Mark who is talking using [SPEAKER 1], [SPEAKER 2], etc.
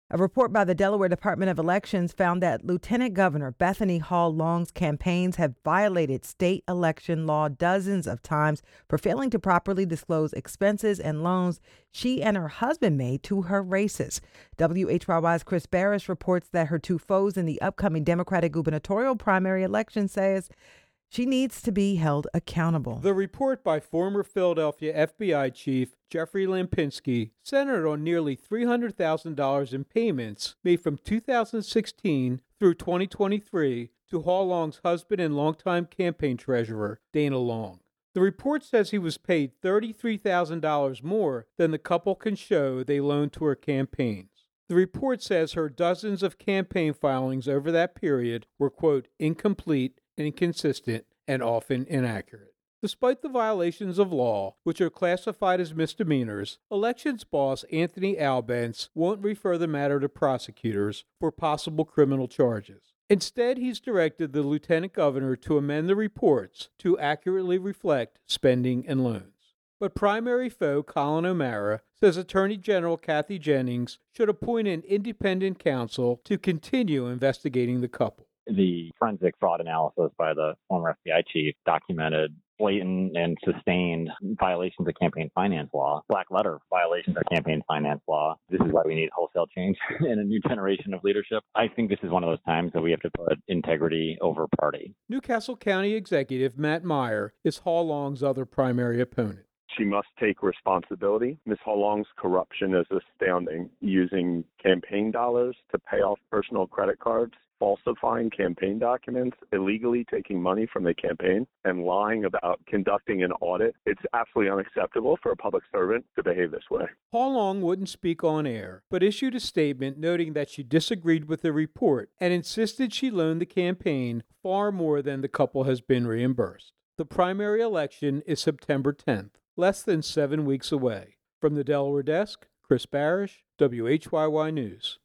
[SPEAKER 1] A report by the Delaware Department of Elections found that Lieutenant Governor Bethany Hall Long's campaigns have violated state election law dozens of times for failing to properly disclose expenses and loans she and her husband made to her races. WHYY's Chris Barris reports that her two foes in the upcoming Democratic gubernatorial primary election says she needs to be held accountable.
[SPEAKER 2] The report by former Philadelphia FBI chief Jeffrey Lampinski centered on nearly $300,000 in payments made from 2016 through 2023 to Hall Long's husband and longtime campaign treasurer, Dana Long. The report says he was paid $33,000 more than the couple can show they loaned to her campaigns. The report says her dozens of campaign filings over that period were, quote, incomplete, inconsistent, and often inaccurate. Despite the violations of law, which are classified as misdemeanors, elections boss Anthony Albence won't refer the matter to prosecutors for possible criminal charges. Instead, he's directed the lieutenant governor to amend the reports to accurately reflect spending and loans. But primary foe Colin O'Mara says Attorney General Kathy Jennings should appoint an independent counsel to continue investigating the couple.
[SPEAKER 3] The forensic fraud analysis by the former FBI chief documented blatant and sustained violations of campaign finance law, black letter violations of campaign finance law. This is why we need wholesale change and a new generation of leadership. I think this is one of those times that we have to put integrity over party.
[SPEAKER 2] Newcastle County Executive Matt Meyer is Hall Long's other primary opponent.
[SPEAKER 4] She must take responsibility. Ms. Hall Long's corruption is astounding, using campaign dollars to pay off personal credit cards, falsifying campaign documents, illegally taking money from the campaign, and lying about conducting an audit. It's absolutely unacceptable for a public servant to behave this way.
[SPEAKER 2] Hall Long wouldn't speak on air, but issued a statement noting that she disagreed with the report and insisted she loaned the campaign far more than the couple has been reimbursed. The primary election is September 10th, less than 7 weeks away. From the Delaware desk, Chris Barish, WHYY News.